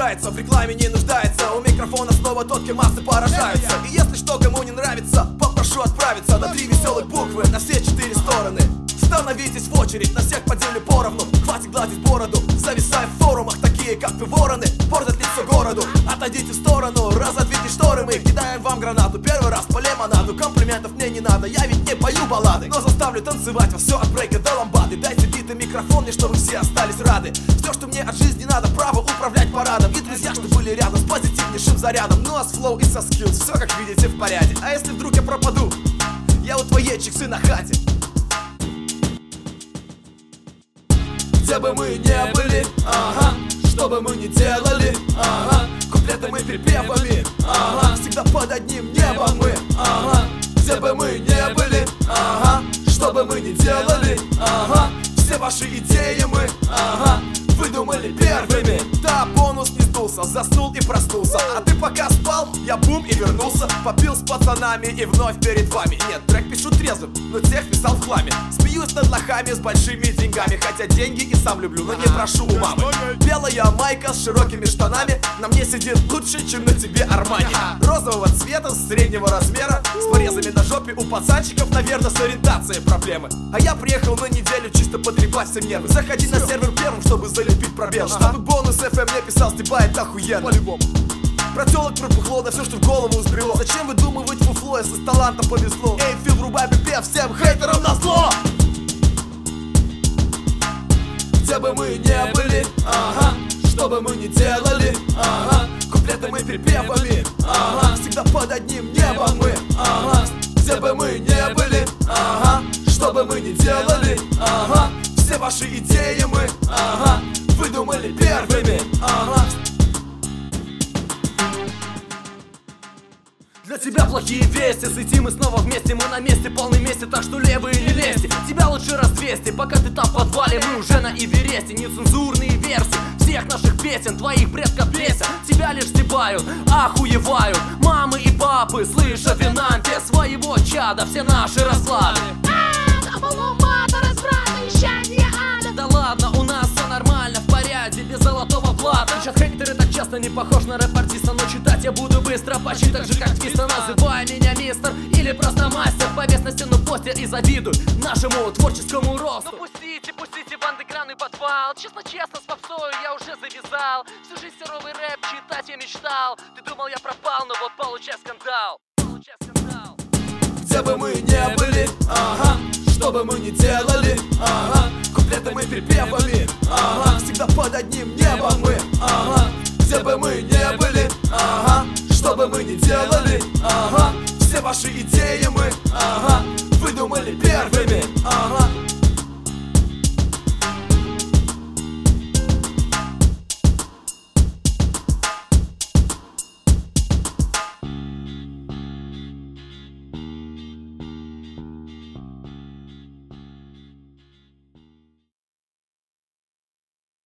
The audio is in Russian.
выражается, в рекламе не нуждается. У микрофона снова тот, кем массы поражаются. И если что кому не нравится, попрошу отправиться на 3 веселых буквы на все 4 стороны. Становитесь в очередь, на всех поделю поровну. Хватит гладить бороду, зависая в форумах. Такие как вы вороны, портят лицо городу. Отойдите в сторону, разодвиньте шторы. Мы кидаем вам гранату, первый раз по лимонаду. Комплиментов мне не надо, я ведь не пою баллады, но заставлю танцевать вас все от брейка до ламбады. Дайте бит и микрофон мне, чтобы все остались рады. Все, что мне от жизни надо, право управлять парадом. И друзья, что были рядом, с позитивнейшим зарядом. Ну а с флоу и со скиллс, все как видите в порядке. А если вдруг я пропаду, я у твоей чиксы на хате. Где бы мы не были, ага, что бы мы ни делали, ага, куплетами и припевами, ага, всегда под одним небом мы, ага. Где бы мы не были, ага, что бы мы ни делали, ага, все ваши идеи мы, ага, выдумали первыми. Да, бонус не сдулся, заснул и проснулся. А ты пока спал, я бум и вернулся. Попил с пацанами и вновь перед вами. Нет, трек пишу трезвым, но тех писал в хламе. Смеюсь над лохами с большими деньгами. Хотя деньги и сам люблю, но не прошу у мамы. Белая майка с широкими штанами на мне сидит лучше, чем на тебе Армани. Розового цвета, среднего размера, с порезами на жопе. У пацанчиков, наверное, с ориентацией проблемы. А я приехал на неделю чисто потрепать все нервы. Заходи на сервер первым, чтобы залепить пробел. Чтобы бонус FM мне писал, стебает охуенно. По-любому. Про телок, про бухло, да все, что в голову взбрело. Зачем выдумывать фуфло, если с талантом повезло? Эй, Фил, врубай припев, всем хейтерам назло! Где бы мы не были, ага, что бы мы ни делали, ага, куплетами и припевами, ага, всегда под одним небом мы, ага. Где бы мы не были, ага, что бы мы ни делали, ага, все ваши идеи мы, ага, выдумали первыми, ага. Для тебя плохие вести, сойти мы снова вместе. Мы на месте, полной месте, так что левые не лезьте. Тебя лучше раз 200, пока ты там в подвале. Мы уже на Эвересте, нецензурные версии всех наших песен, твоих предков песен. Тебя лишь стебают, охуевают мамы и папы, слыша Винанте своего чада, все наши расклады. Да ладно, у нас все нормально, в порядке, без золотого блата. Сейчас хейтеры так часто не похож на рэп-артиста, но читать я буду быстро, почти так же, как Твиста. Называй меня мистер или просто мастер. Повесь на стену постер и завидуй нашему творческому росту. Ну пустите в андеграундный подвал. Честно, с попсою я уже завязал. Всю жизнь серовый рэп читать я мечтал. Ты думал я пропал, но вот получай скандал. Где бы мы не были, ага, что бы мы ни делали, ага, куплетами и припевами, ага, всегда под одним небом мы, ага. Где бы мы не были, ага, что бы мы ни делали, ага, все ваши идеи мы, ага, выдумали первыми.